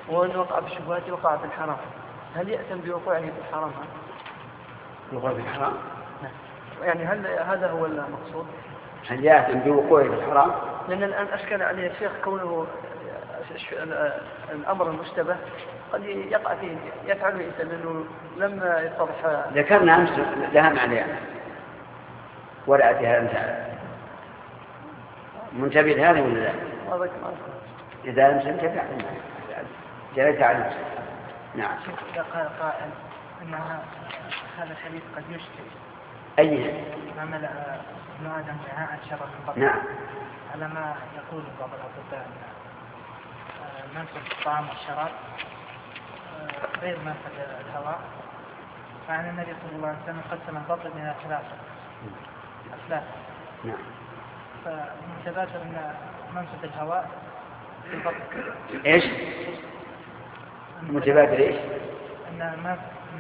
وإن وقع في الشبهات وقع في الحرام، هل يأتم بوقوعه في الحرام؟ وقوع في الحرام؟ يعني هل هذا هو المقصود؟ هل يأتم بوقوعه في الحرام؟ لأن الآن أشكل عليه الشيخ كونه الأمر المشتبه قد يقع فيه يفعله الإنسان لأنه لما يتضح. ذكرنا أمس لها معنى ورأتها أنت منتبه هذا ولا لا؟ إذا أمس انتبه جلت عليه. نعم. إذا قال قائل أن هذا الحديث قد يشكل أي ما ملأ ابن آدم وعاء شر من بطن. نعم. على ما يقول بعض الأطباء منفذ الطعام والشراب غير منفذ الهواء، فعن النبي صلى الله عليه وسلم قسم البطن إلى ثلاثة أثلاث. نعم. فمتبادر أن منفذ الهواء في البطن. إيش؟ متبادر إيش؟ أن